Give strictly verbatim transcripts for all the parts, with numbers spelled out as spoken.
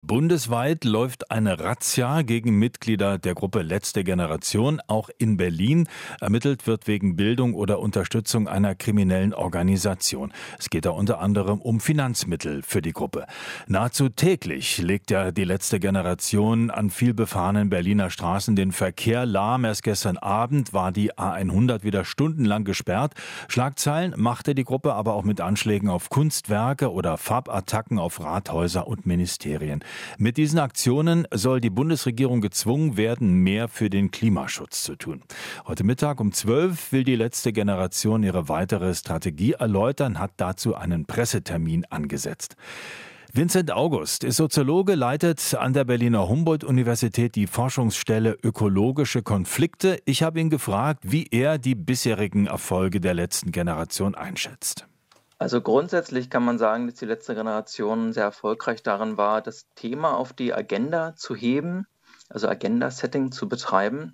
Bundesweit läuft eine Razzia gegen Mitglieder der Gruppe Letzte Generation. Auch in Berlin ermittelt wird wegen Bildung oder Unterstützung einer kriminellen Organisation. Es geht da unter anderem um Finanzmittel für die Gruppe. Nahezu täglich legt ja die Letzte Generation an vielbefahrenen Berliner Straßen den Verkehr lahm. Erst gestern Abend war die A hundert wieder stundenlang gesperrt. Schlagzeilen machte die Gruppe aber auch mit Anschlägen auf Kunstwerke oder Farbattacken auf Rathäuser und Ministerien. Mit diesen Aktionen soll die Bundesregierung gezwungen werden, mehr für den Klimaschutz zu tun. Heute Mittag um zwölf will die Letzte Generation ihre weitere Strategie erläutern, hat dazu einen Pressetermin angesetzt. Vincent August ist Soziologe, leitet an der Berliner Humboldt-Universität die Forschungsstelle Ökologische Konflikte. Ich habe ihn gefragt, wie er die bisherigen Erfolge der letzten Generation einschätzt. Also grundsätzlich kann man sagen, dass die letzte Generation sehr erfolgreich darin war, das Thema auf die Agenda zu heben, also Agenda-Setting zu betreiben.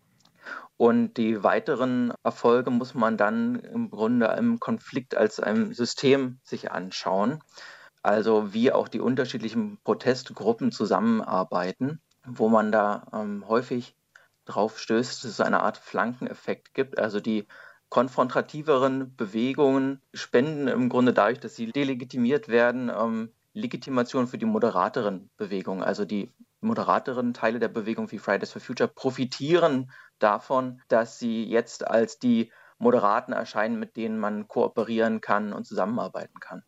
Und die weiteren Erfolge muss man dann im Grunde im Konflikt als ein System sich anschauen. Also wie auch die unterschiedlichen Protestgruppen zusammenarbeiten, wo man da ähm, häufig drauf stößt, dass es eine Art Flankeneffekt gibt, also die konfrontativeren Bewegungen spenden im Grunde dadurch, dass sie delegitimiert werden, ähm, Legitimation für die moderateren Bewegungen. Also die moderateren Teile der Bewegung wie Fridays for Future profitieren davon, dass sie jetzt als die Moderaten erscheinen, mit denen man kooperieren kann und zusammenarbeiten kann.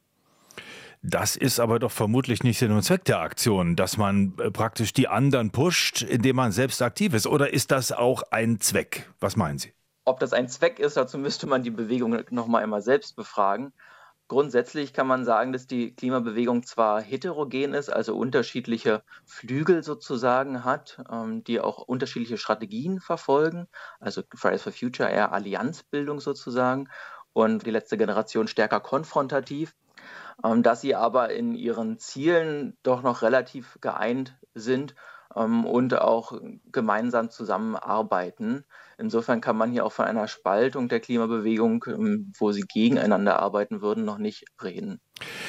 Das ist aber doch vermutlich nicht Sinn und Zweck der Aktion, dass man praktisch die anderen pusht, indem man selbst aktiv ist. Oder ist das auch ein Zweck? Was meinen Sie? Ob das ein Zweck ist, dazu müsste man die Bewegung noch mal einmal selbst befragen. Grundsätzlich kann man sagen, dass die Klimabewegung zwar heterogen ist, also unterschiedliche Flügel sozusagen hat, ähm, die auch unterschiedliche Strategien verfolgen, also Fridays for Future eher Allianzbildung sozusagen und die letzte Generation stärker konfrontativ, ähm, dass sie aber in ihren Zielen doch noch relativ geeint sind ähm, und auch gemeinsam zusammenarbeiten. Insofern kann man hier auch von einer Spaltung der Klimabewegung, ähm, wo sie gegeneinander arbeiten würden, noch nicht reden.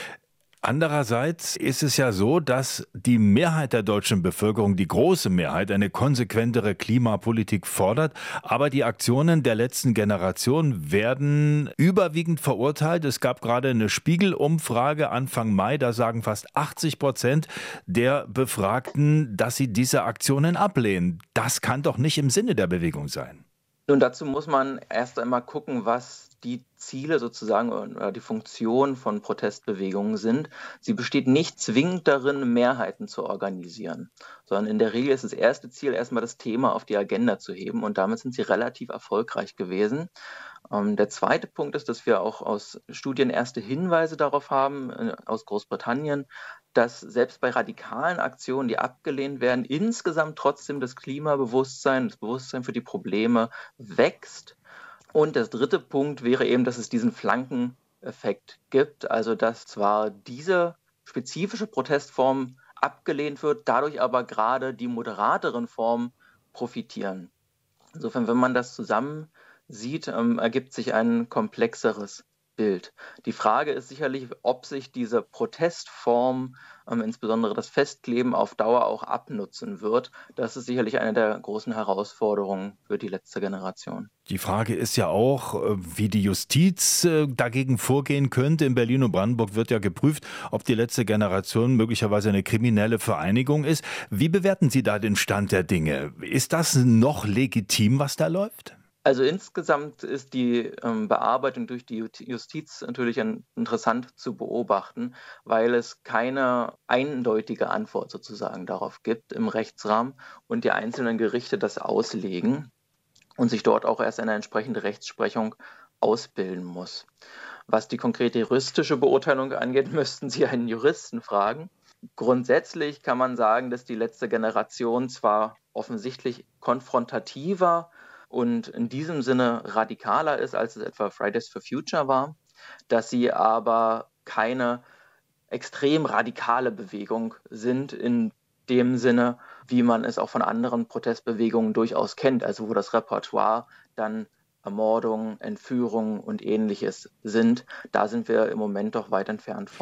Andererseits ist es ja so, dass die Mehrheit der deutschen Bevölkerung, die große Mehrheit, eine konsequentere Klimapolitik fordert. Aber die Aktionen der letzten Generation werden überwiegend verurteilt. Es gab gerade eine Spiegel-Umfrage Anfang Mai, da sagen fast achtzig Prozent der Befragten, dass sie diese Aktionen ablehnen. Das kann doch nicht im Sinne der Bewegung sein. Nun, dazu muss man erst einmal gucken, was die Ziele sozusagen oder die Funktion von Protestbewegungen sind. Sie besteht nicht zwingend darin, Mehrheiten zu organisieren, sondern in der Regel ist das erste Ziel, erstmal das Thema auf die Agenda zu heben und damit sind sie relativ erfolgreich gewesen. Ähm, der zweite Punkt ist, dass wir auch aus Studien erste Hinweise darauf haben, äh, aus Großbritannien, dass selbst bei radikalen Aktionen, die abgelehnt werden, insgesamt trotzdem das Klimabewusstsein, das Bewusstsein für die Probleme wächst. Und der dritte Punkt wäre eben, dass es diesen Flankeneffekt gibt, also dass zwar diese spezifische Protestform abgelehnt wird, dadurch aber gerade die moderateren Formen profitieren. Insofern, wenn man das zusammen sieht, ähm, ergibt sich ein komplexeres Bild. Die Frage ist sicherlich, ob sich diese Protestform, ähm, insbesondere das Festkleben, auf Dauer auch abnutzen wird. Das ist sicherlich eine der großen Herausforderungen für die letzte Generation. Die Frage ist ja auch, wie die Justiz dagegen vorgehen könnte. In Berlin und Brandenburg wird ja geprüft, ob die letzte Generation möglicherweise eine kriminelle Vereinigung ist. Wie bewerten Sie da den Stand der Dinge? Ist das noch legitim, was da läuft? Also insgesamt ist die ähm, Bearbeitung durch die Justiz natürlich ein, interessant zu beobachten, weil es keine eindeutige Antwort sozusagen darauf gibt im Rechtsrahmen und die einzelnen Gerichte das auslegen und sich dort auch erst eine entsprechende Rechtsprechung ausbilden muss. Was die konkrete juristische Beurteilung angeht, müssten Sie einen Juristen fragen. Grundsätzlich kann man sagen, dass die letzte Generation zwar offensichtlich konfrontativer und in diesem Sinne radikaler ist, als es etwa Fridays for Future war, dass sie aber keine extrem radikale Bewegung sind in dem Sinne, wie man es auch von anderen Protestbewegungen durchaus kennt, also wo das Repertoire dann Ermordungen, Entführungen und Ähnliches sind. Da sind wir im Moment doch weit entfernt von.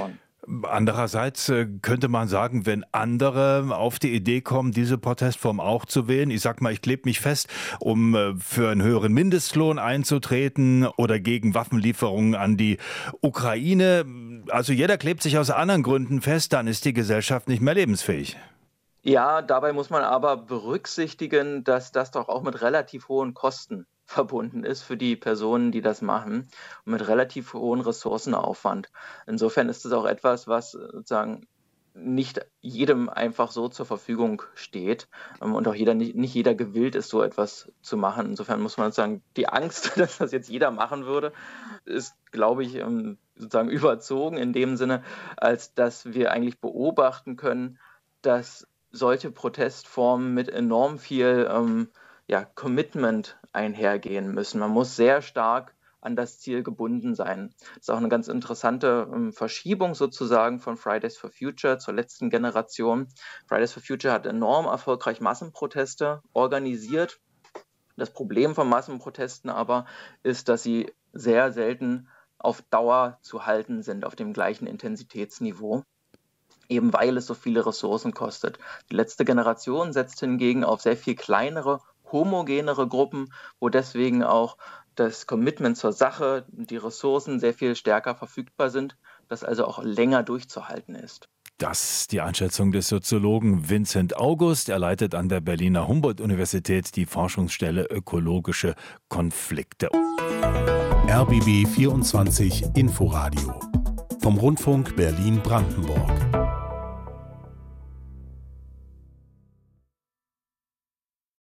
Andererseits könnte man sagen, wenn andere auf die Idee kommen, diese Protestform auch zu wählen, ich sag mal, ich klebe mich fest, um für einen höheren Mindestlohn einzutreten oder gegen Waffenlieferungen an die Ukraine, also jeder klebt sich aus anderen Gründen fest, dann ist die Gesellschaft nicht mehr lebensfähig. Ja, dabei muss man aber berücksichtigen, dass das doch auch mit relativ hohen Kosten verbunden ist für die Personen, die das machen, und mit relativ hohem Ressourcenaufwand. Insofern ist es auch etwas, was sozusagen nicht jedem einfach so zur Verfügung steht und auch jeder nicht, nicht jeder gewillt ist, so etwas zu machen. Insofern muss man sagen, die Angst, dass das jetzt jeder machen würde, ist, glaube ich, sozusagen überzogen in dem Sinne, als dass wir eigentlich beobachten können, dass solche Protestformen mit enorm viel ähm, ja, Commitment einhergehen müssen. Man muss sehr stark an das Ziel gebunden sein. Das ist auch eine ganz interessante ähm, Verschiebung sozusagen von Fridays for Future zur letzten Generation. Fridays for Future hat enorm erfolgreich Massenproteste organisiert. Das Problem von Massenprotesten aber ist, dass sie sehr selten auf Dauer zu halten sind, auf dem gleichen Intensitätsniveau, eben weil es so viele Ressourcen kostet. Die letzte Generation setzt hingegen auf sehr viel kleinere, homogenere Gruppen, wo deswegen auch das Commitment zur Sache, die Ressourcen sehr viel stärker verfügbar sind, das also auch länger durchzuhalten ist. Das ist die Einschätzung des Soziologen Vincent August. Er leitet an der Berliner Humboldt-Universität die Forschungsstelle Ökologische Konflikte. R B B vierundzwanzig Inforadio vom Rundfunk Berlin-Brandenburg.